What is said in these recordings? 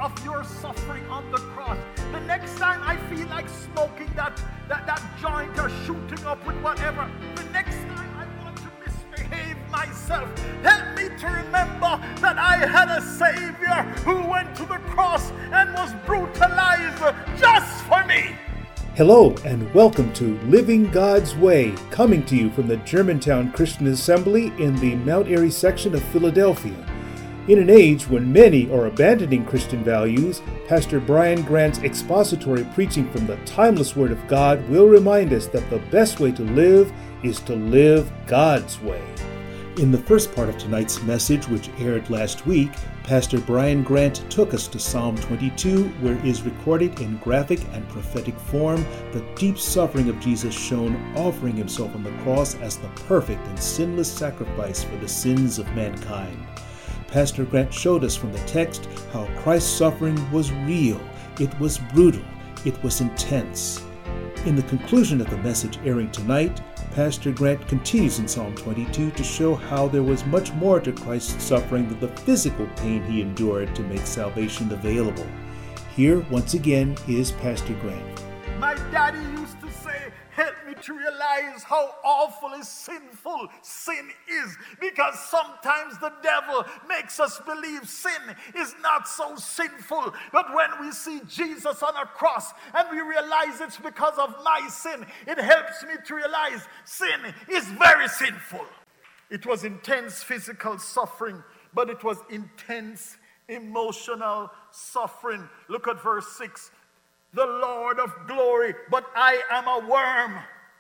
of your suffering on the cross. The next time I feel like smoking that joint or shooting up with whatever, the next time I want to misbehave myself, help me to remember that I had a Savior who went to the cross and was brutalized just for me. Hello and welcome to Living God's Way, coming to you from the Germantown Christian Assembly in the Mount Airy section of Philadelphia. In an age when many are abandoning Christian values, Pastor Brian Grant's expository preaching from the timeless Word of God will remind us that the best way to live is to live God's way. In the first part of tonight's message, which aired last week, Pastor Brian Grant took us to Psalm 22, where is recorded in graphic and prophetic form the deep suffering of Jesus shown offering himself on the cross as the perfect and sinless sacrifice for the sins of mankind. Pastor Grant showed us from the text how Christ's suffering was real, it was brutal, it was intense. In the conclusion of the message airing tonight, Pastor Grant continues in Psalm 22 to show how there was much more to Christ's suffering than the physical pain he endured to make salvation available. Here, once again, is Pastor Grant. My daddy used to say, help me to realize how awful and sinful sin is, because sometimes the devil makes us believe sin is not so sinful. But when we see Jesus on a cross and we realize it's because of my sin, it helps me to realize sin is very sinful. It was intense physical suffering, but it was intense emotional suffering. Look at verse 6. The Lord of glory, but I am a worm.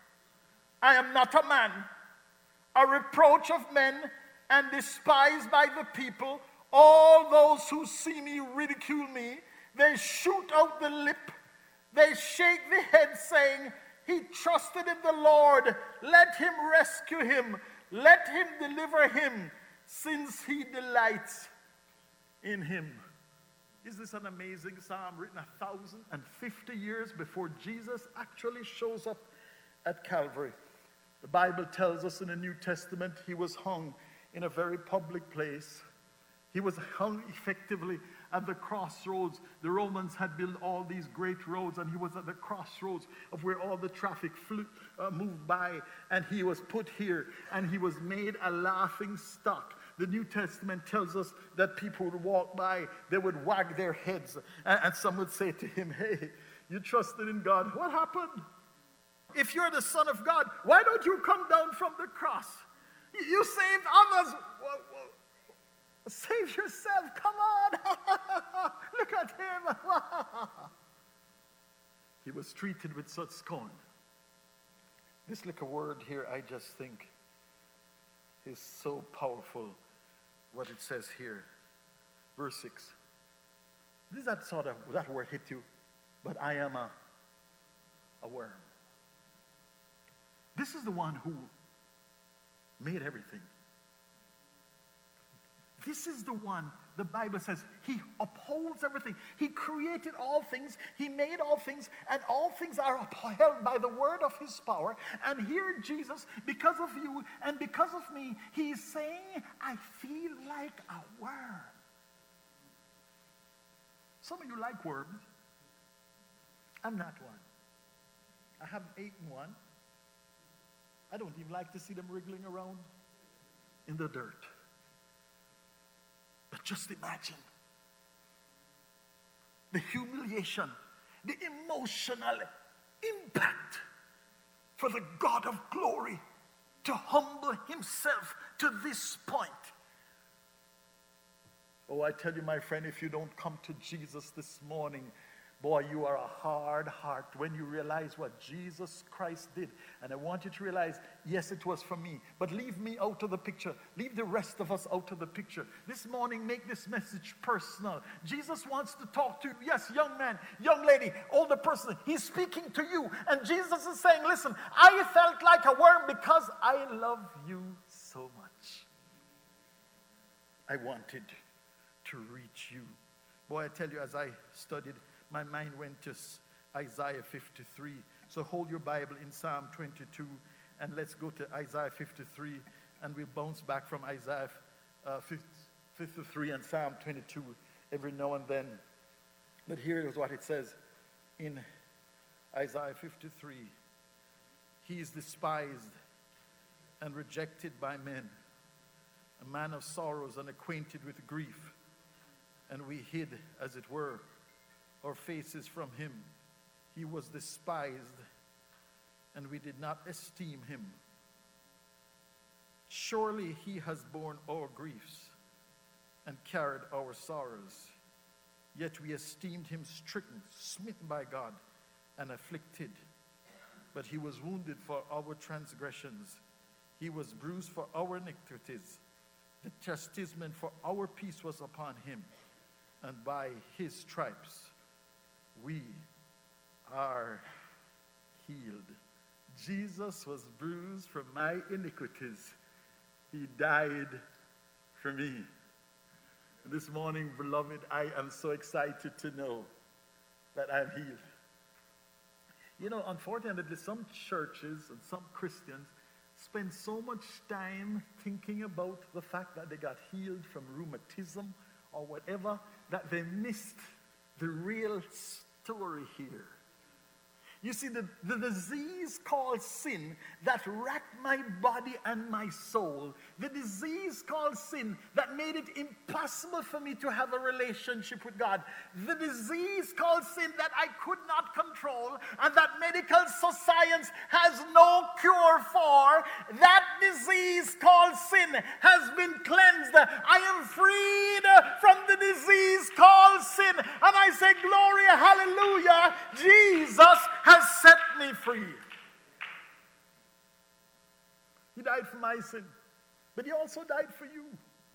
I am not a man, a reproach of men and despised by the people. All those who see me ridicule me. They shoot out the lip. They shake the head, saying, he trusted in the Lord. Let him rescue him. Let him deliver him, since he delights in him. Is this an amazing psalm written 1,050 years before Jesus actually shows up at Calvary? The Bible tells us in the New Testament he was hung in a very public place. He was hung effectively at the crossroads. The Romans had built all these great roads, and he was at the crossroads of where all the traffic moved by, and he was put here, and he was made a laughing stock. The New Testament tells us that people would walk by, they would wag their heads, and some would say to him, hey, you trusted in God. What happened? If you're the Son of God, why don't you come down from the cross? You saved others. Well, save yourself. Come on. Look at him. He was treated with such scorn. This little word here, I just think, is so powerful. What it says here, verse 6. Does that word hit you? But I am a worm. This is the one who made everything. This is the one, the Bible says, he upholds everything. He created all things. He made all things. And all things are upheld by the word of his power. And here Jesus, because of you and because of me, he is saying, I feel like a worm. Some of you like worms. I'm not one. I haven't eaten one. I don't even like to see them wriggling around in the dirt. But just imagine the humiliation, the emotional impact for the God of glory to humble himself to this point. Oh, I tell you, my friend, if you don't come to Jesus this morning, boy, you are a hard heart when you realize what Jesus Christ did. And I want you to realize, yes, it was for me, but leave me out of the picture. Leave the rest of us out of the picture. This morning, make this message personal. Jesus wants to talk to you. Yes, young man, young lady, older person. He's speaking to you. And Jesus is saying, listen, I felt like a worm because I love you so much. I wanted to reach you. Boy, I tell you, as I studied, my mind went to Isaiah 53. So hold your Bible in Psalm 22, and let's go to Isaiah 53, and we'll bounce back from Isaiah 53 and Psalm 22 every now and then. But here is what it says in Isaiah 53. He is despised and rejected by men, a man of sorrows and acquainted with grief. And we hid, as it were, our faces from him. He was despised, and we did not esteem him. Surely he has borne our griefs and carried our sorrows. Yet we esteemed him stricken, smitten by God, and afflicted. But he was wounded for our transgressions. He was bruised for our iniquities. The chastisement for our peace was upon him, and by his stripes we are healed. Jesus was bruised for my iniquities. He died for me. This morning, beloved, I am so excited to know that I'm healed. You know, unfortunately, some churches and some Christians spend so much time thinking about the fact that they got healed from rheumatism or whatever, that they missed the real story here. You see, the disease called sin that racked my body and my soul, the disease called sin that made it impossible for me to have a relationship with God, the disease called sin that I could not control and that medical science has no cure for, that disease called sin has been cleansed. I am freed from the disease called sin. And I say, glory, hallelujah, Jesus has set me free. He died for my sin, but he also died for you.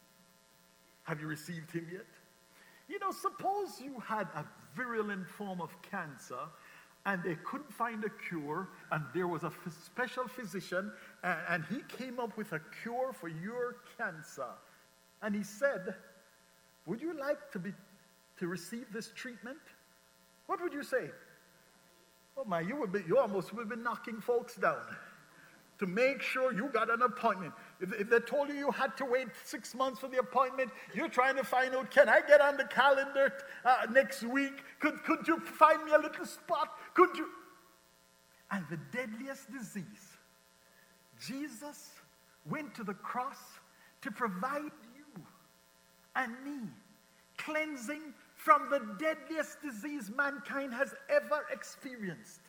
Have you received him yet? You know, suppose you had a virulent form of cancer and they couldn't find a cure, and there was a special physician and he came up with a cure for your cancer. And he said, would you like to receive this treatment? What would you say? Oh my, you almost would be knocking folks down to make sure you got an appointment. If they told you had to wait 6 months for the appointment, you're trying to find out, can I get on the calendar next week? Could you find me a little spot? Could you? And the deadliest disease, Jesus went to the cross to provide you and me cleansing from the deadliest disease mankind has ever experienced.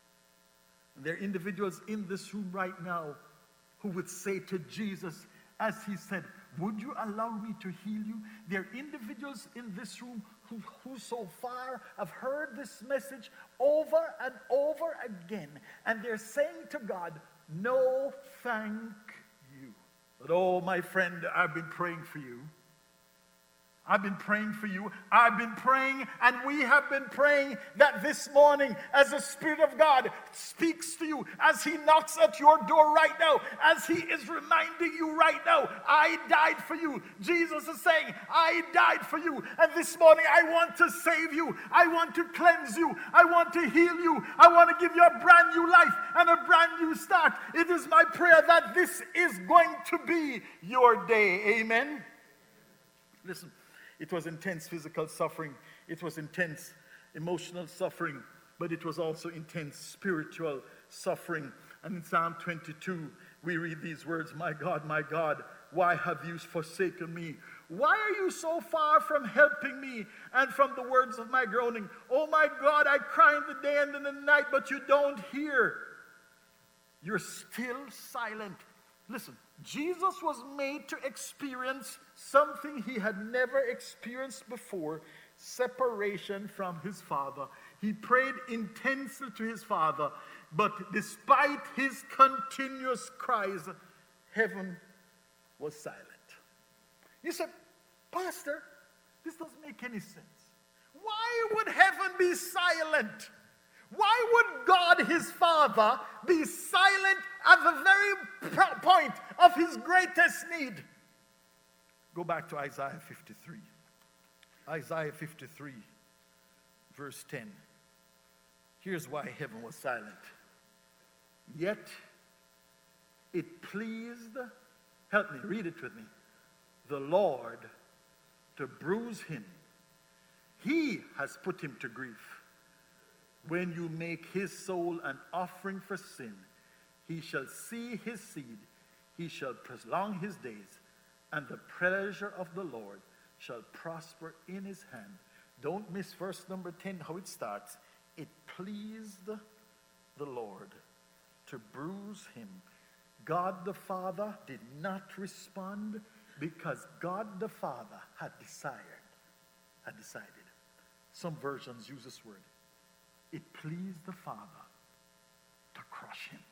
And there are individuals in this room right now who would say to Jesus, as he said, would you allow me to heal you? There are individuals in this room who so far have heard this message over and over again, and they're saying to God, no, thank you. But oh, my friend, I've been praying for you. I've been praying for you. I've been praying, and we have been praying that this morning, as the Spirit of God speaks to you, as he knocks at your door right now, as he is reminding you right now, I died for you. Jesus is saying, I died for you. And this morning, I want to save you. I want to cleanse you. I want to heal you. I want to give you a brand new life and a brand new start. It is my prayer that this is going to be your day. Amen. Listen. It was intense physical suffering. It was intense emotional suffering. But it was also intense spiritual suffering. And in Psalm 22, we read these words, my God, why have you forsaken me? Why are you so far from helping me and from the words of my groaning? Oh my God, I cry in the day and in the night, but you don't hear. You're still silent. Listen, Jesus was made to experience something he had never experienced before, separation from his Father. He prayed intensely to his Father, but despite his continuous cries, heaven was silent. You said, Pastor, this doesn't make any sense. Why would heaven be silent? Why would God, his Father, be silent at the very point of his greatest need? Go back to Isaiah 53. Isaiah 53, verse 10. Here's why heaven was silent. Yet it pleased, help me, read it with me, the Lord to bruise him. he has put him to grief. When you make his soul an offering for sin, he shall see his seed, he shall prolong his days, and the pleasure of the Lord shall prosper in his hand. Don't miss verse number 10, how it starts. It pleased the Lord to bruise him. God the Father did not respond because God the Father had decided. Some versions use this word. It pleased the Father to crush him.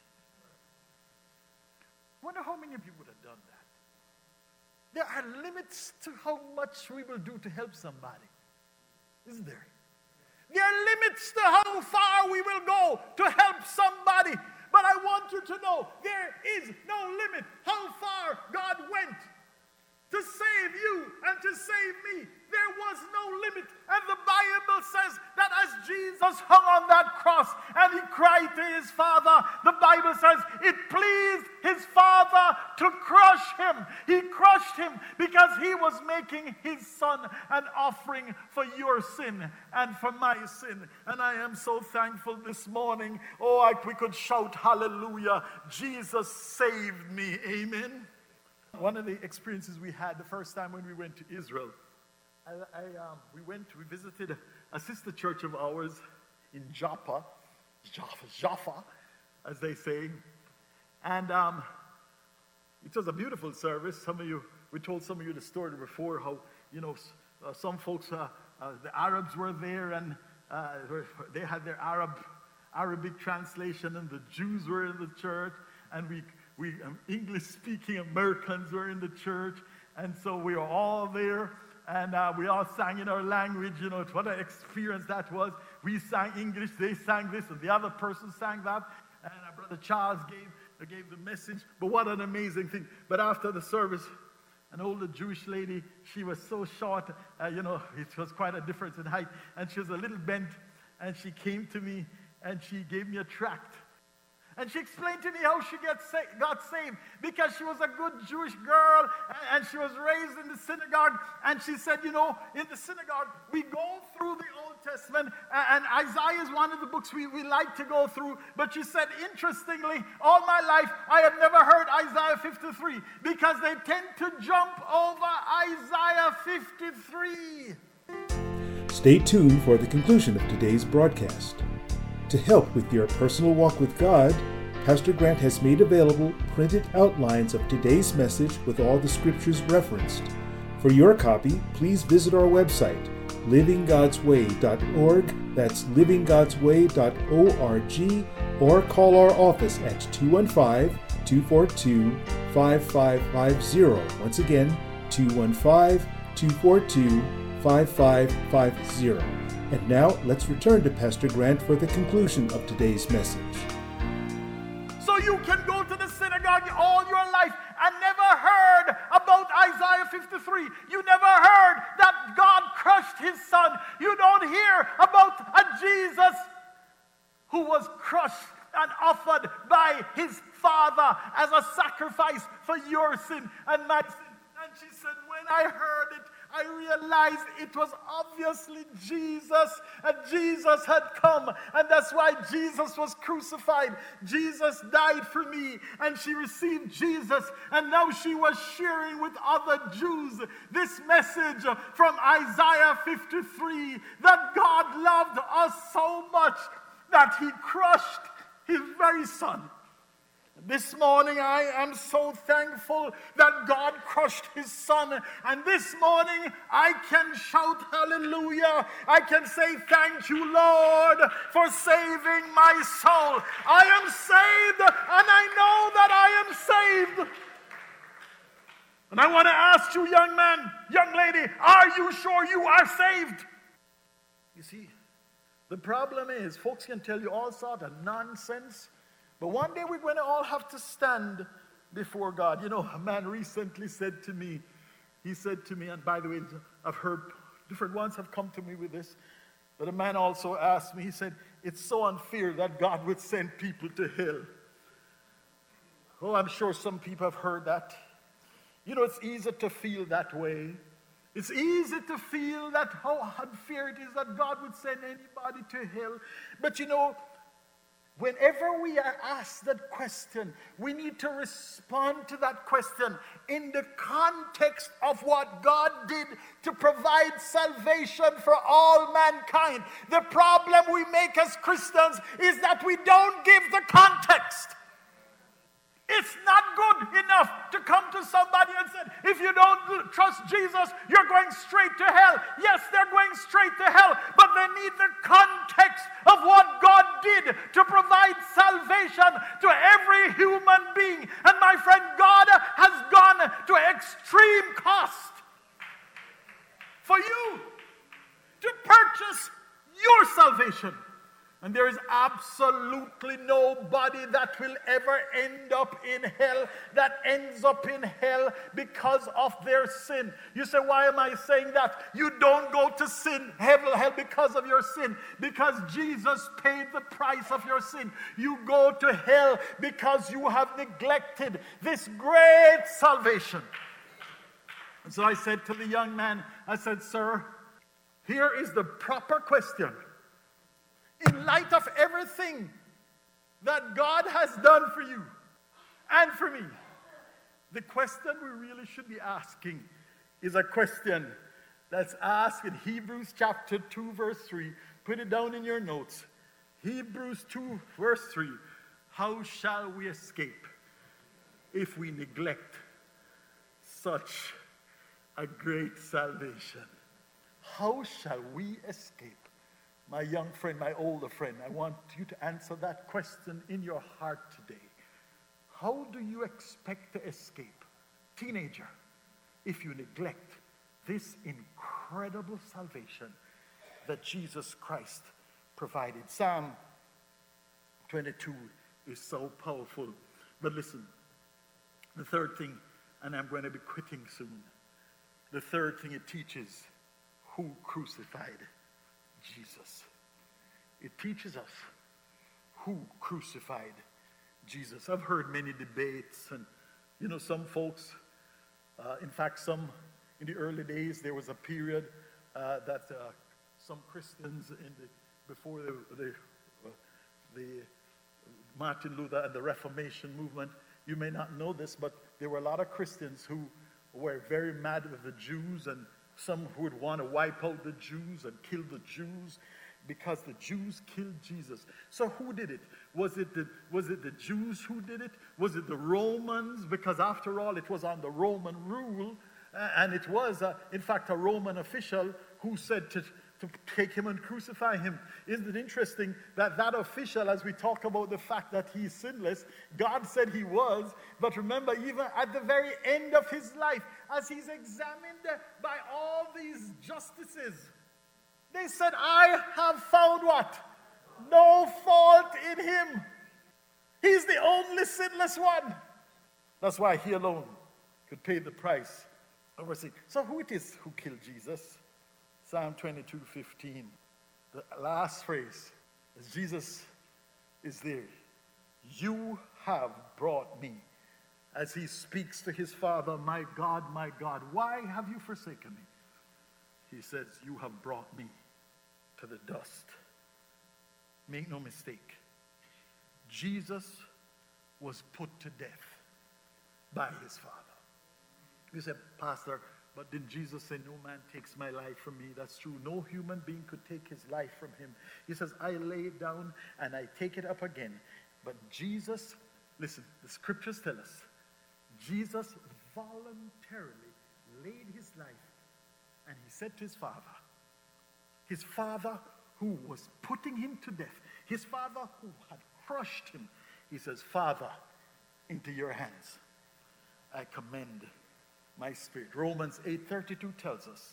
I wonder how many of you would have done that. There are limits to how much we will do to help somebody. Isn't there? There are limits to how far we will go to help somebody. But I want you to know there is no limit how far God went to save you and to save me. There was no limit. And the Bible says that as Jesus hung on that cross and he cried to his Father, the Bible says it pleased his Father to crush him. He crushed him because he was making his Son an offering for your sin and for my sin. And I am so thankful this morning. Oh, we could shout hallelujah. Jesus saved me. Amen. One of the experiences we had the first time when we went to Israel, we visited a sister church of ours in Jaffa, as they say. And it was a beautiful service. We told some of you the story before, how, some folks, the Arabs were there and they had their Arabic translation, and the Jews were in the church, and we English-speaking Americans were in the church, and so we were all there, and we all sang in our language. What an experience that was. We sang English, they sang this, and the other person sang that, and our brother Charles gave the message. But what an amazing thing. But after the service, an older Jewish lady, she was so short, it was quite a difference in height, and she was a little bent, and she came to me, and she gave me a tract. And she explained to me how she got saved, because she was a good Jewish girl, and she was raised in the synagogue. And she said, in the synagogue, we go through the Old Testament, and Isaiah is one of the books we like to go through. But she said, interestingly, all my life, I have never heard Isaiah 53, because they tend to jump over Isaiah 53. Stay tuned for the conclusion of today's broadcast. To help with your personal walk with God, Pastor Grant has made available printed outlines of today's message with all the scriptures referenced. For your copy, please visit our website, livinggodsway.org. That's livinggodsway.org, or call our office at 215-242-5550. Once again, 215-242-5550. And now, let's return to Pastor Grant for the conclusion of today's message. So you can go to the synagogue all your life and never heard about Isaiah 53. You never heard that God crushed his Son. You don't hear about a Jesus who was crushed and offered by his Father as a sacrifice for your sin and my sin. And she said, when I heard it, I realized it was obviously Jesus, and Jesus had come, and that's why Jesus was crucified. Jesus died for me, and she received Jesus, and now she was sharing with other Jews this message from Isaiah 53, that God loved us so much that he crushed his very Son. This morning I am so thankful that God crushed his Son, and this morning I can shout hallelujah. I can say thank you, Lord, for saving my soul. I am saved, and I know that I am saved. And I want to ask you, young man, young lady, are you sure you are saved? You see, the problem is folks can tell you all sorts of nonsense, but one day we're going to all have to stand before God. A man recently said to me, and by the way, I've heard different ones have come to me with this, but a man also asked me, he said, it's so unfair that God would send people to hell. Oh, I'm sure some people have heard that. It's easy to feel that way. It's easy to feel that how unfair it is that God would send anybody to hell. But you know, whenever we are asked that question, we need to respond to that question in the context of what God did to provide salvation for all mankind. The problem we make as Christians is that we don't give the context. It's not good enough to come to somebody and say, if you don't trust Jesus, you're going straight to hell. Yes, they're going straight to hell, but they need the context of what God did to provide salvation to every human being. And my friend, God has gone to extreme cost for you to purchase your salvation. And there is absolutely nobody that will ever end up in hell, that ends up in hell because of their sin. You say, why am I saying that? You don't go to hell because of your sin, because Jesus paid the price of your sin. You go to hell because you have neglected this great salvation. And so I said to the young man, I said, sir, here is the proper question. In light of everything that God has done for you and for me, the question we really should be asking is a question that's asked in Hebrews chapter 2, verse 3. Put it down in your notes. Hebrews 2, verse 3. How shall we escape if we neglect such a great salvation? How shall we escape? My young friend, my older friend, I want you to answer that question in your heart today. How do you expect to escape, teenager, if you neglect this incredible salvation that Jesus Christ provided? Psalm 22 is so powerful. But listen, the third thing, and I'm going to be quitting soon. The third thing it teaches, who crucified Jesus. It teaches us who crucified Jesus. I've heard many debates, and you know, some folks, in fact, some in the early days, there was a period that some Christians before the Martin Luther and the Reformation movement, you may not know this, but there were a lot of Christians who were very mad with the Jews, and some who would want to wipe out the Jews and kill the Jews because the Jews killed Jesus. So who did it? Was it the Jews who did it? Was it the Romans? Because after all, it was under Roman rule, and it was, in fact, a Roman official who said to take him and crucify him. Isn't it interesting that that official, as we talk about the fact that he's sinless, God said he was, but remember, even at the very end of his life, as he's examined by all these justices, they said, I have found what? No fault in him. He's the only sinless one. That's why he alone could pay the price of our sin. So who it is who killed Jesus? Psalm 22:15. The last phrase, as Jesus is there, you have brought me. As he speaks to his Father, my God, why have you forsaken me? He says, you have brought me to the dust. Make no mistake, Jesus was put to death by his Father. You say, Pastor, but didn't Jesus say, no man takes my life from me? That's true. No human being could take his life from him. He says, I lay it down and I take it up again. But Jesus, listen, the scriptures tell us, Jesus voluntarily laid his life, and he said to his Father who was putting him to death, his Father who had crushed him, he says, Father, into your hands I commend my spirit. Romans 8:32 tells us,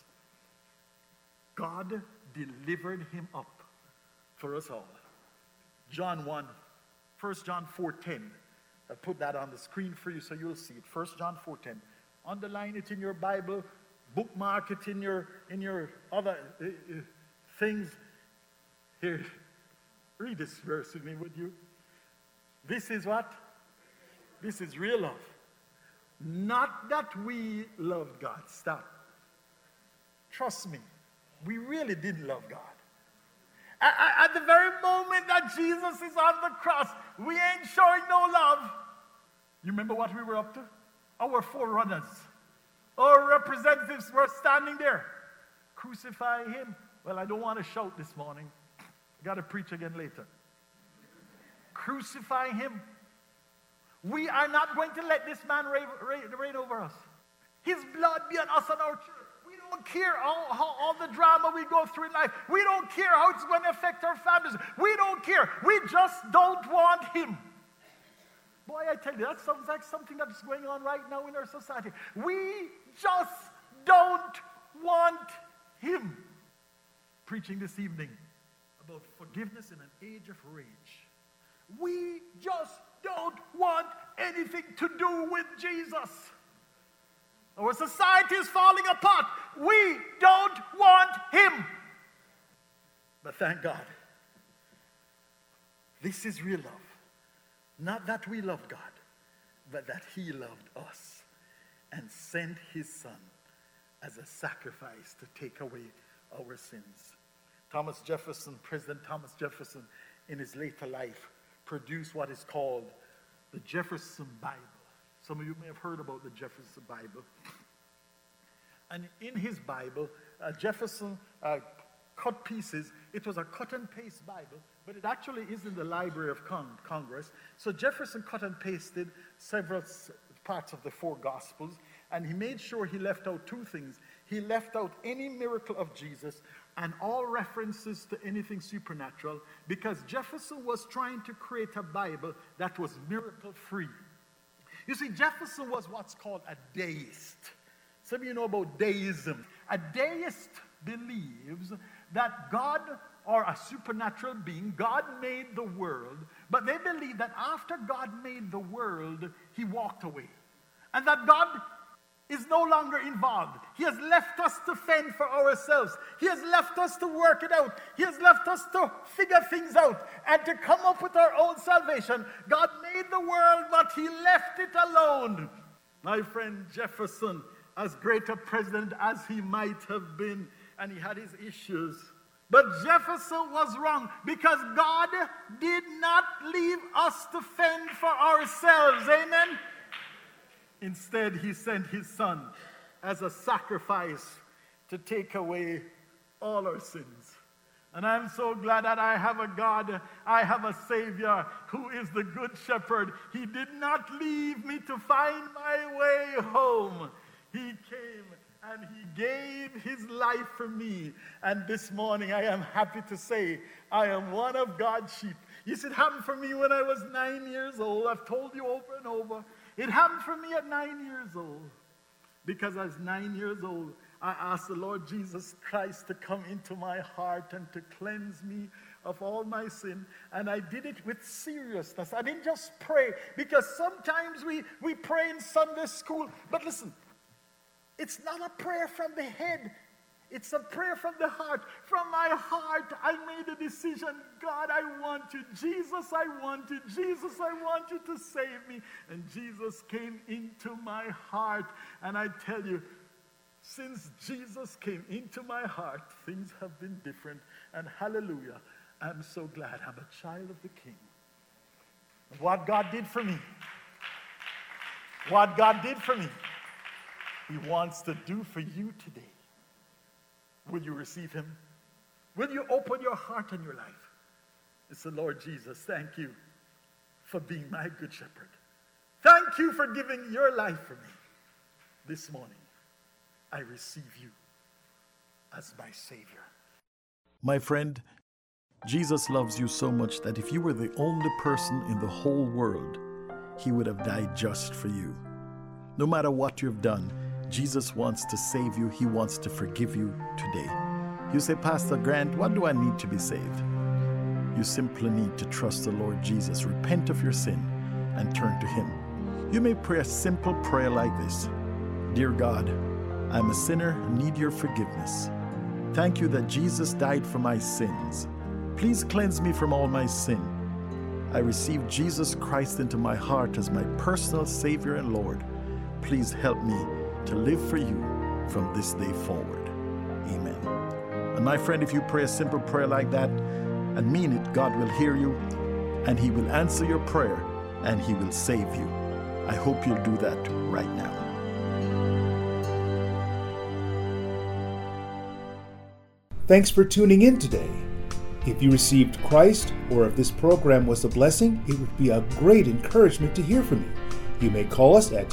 God delivered him up for us all. John 1 John 4:10. I put that on the screen for you so you'll see it. 1 John 4:10. Underline it in your Bible. Bookmark it in your other things. Here, read this verse with me, would you? This is what? This is real love. Not that we loved God. Stop. trust me, we really didn't love God. At the very moment that Jesus is on the cross, we ain't showing no love. You remember what we were up to? Our forerunners, our representatives were standing there. Crucify him. Well, I don't want to shout this morning. I got to preach again later. Crucify him. We are not going to let this man reign over us. His blood be on us and our children. We don't care all the drama we go through in life. We don't care how it's going to affect our families. We don't care. We just don't want him. Boy, I tell you, that sounds like something that's going on right now in our society. We just don't want him. Preaching this evening about forgiveness in an age of rage. We just don't want anything to do with Jesus. Our society is falling apart. We don't want him. But thank God, this is real love. Not that we love God, but that he loved us and sent his son as a sacrifice to take away our sins. Thomas Jefferson, President Thomas Jefferson, in his later life, produced what is called the Jefferson Bible. Some of you may have heard about the Jefferson Bible. And in his Bible, Jefferson cut pieces. It was a cut and paste Bible, but it actually is in the Library of Congress. So Jefferson cut and pasted several parts of the four Gospels, and he made sure he left out two things. He left out any miracle of Jesus and all references to anything supernatural, because Jefferson was trying to create a Bible that was miracle-free. You see, Jefferson was what's called a deist. Some of you know about deism. A deist believes that God, or a supernatural being, God made the world, but they believe that after God made the world, he walked away. And that God is no longer involved. He has left us to fend for ourselves. He has left us to work it out. He has left us to figure things out and to come up with our own salvation. God made the world, but he left it alone. My friend Jefferson, as great a president as he might have been, and he had his issues, but Jefferson was wrong, because God did not leave us to fend for ourselves. Amen? Instead, he sent his son as a sacrifice to take away all our sins. And I'm so glad that I have a God, I have a Savior who is the good shepherd. He did not leave me to find my way home. He came and he gave his life for me. And this morning I am happy to say I am one of God's sheep. You see, it happened for me when I was 9 years old. I've told you over and over. It happened for me at 9 years old. Because I was 9 years old, I asked the Lord Jesus Christ to come into my heart and to cleanse me of all my sin. And I did it with seriousness. I didn't just pray, because sometimes we pray in Sunday school. But listen, it's not a prayer from the head. It's a prayer from the heart. From my heart, I made a decision. God, I want you. Jesus, I want you. Jesus, I want you to save me. And Jesus came into my heart. And I tell you, since Jesus came into my heart, things have been different. And hallelujah, I'm so glad I'm a child of the King. What God did for me, he wants to do for you today. Will you receive him? Will you open your heart and your life? It's the Lord Jesus. Thank you for being my good shepherd. Thank you for giving your life for me. This morning, I receive you as my Savior. My friend, Jesus loves you so much that if you were the only person in the whole world, he would have died just for you. No matter what you've done, Jesus wants to save you. He wants to forgive you today. You say, Pastor Grant, what do I need to be saved? You simply need to trust the Lord Jesus, repent of your sin, and turn to him. You may pray a simple prayer like this. Dear God, I'm a sinner and need your forgiveness. Thank you that Jesus died for my sins. Please cleanse me from all my sin. I receive Jesus Christ into my heart as my personal Savior and Lord. Please help me to live for you from this day forward. Amen. And my friend, if you pray a simple prayer like that and mean it, God will hear you and He will answer your prayer and He will save you. I hope you'll do that right now. Thanks for tuning in today. If you received Christ, or if this program was a blessing, it would be a great encouragement to hear from you. You may call us at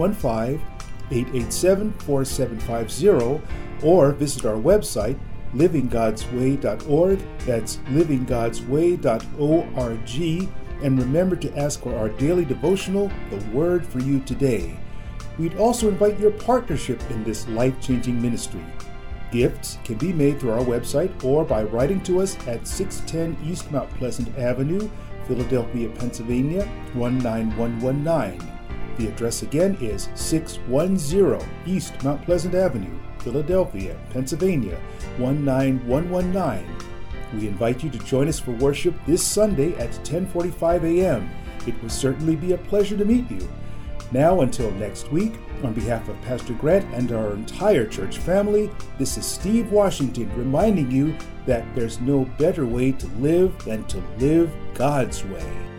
215-887-4750 or visit our website, livinggodsway.org. That's livinggodsway.org. And remember to ask for our daily devotional, The Word for You Today. We'd also invite your partnership in this life-changing ministry. Gifts can be made through our website or by writing to us at 610 East Mount Pleasant Avenue, Philadelphia, Pennsylvania, 19119. The address again is 610 East Mount Pleasant Avenue, Philadelphia, Pennsylvania, 19119. We invite you to join us for worship this Sunday at 10:45 a.m. It will certainly be a pleasure to meet you. Now, until next week, on behalf of Pastor Grant and our entire church family, this is Steve Washington reminding you that there's no better way to live than to live God's way.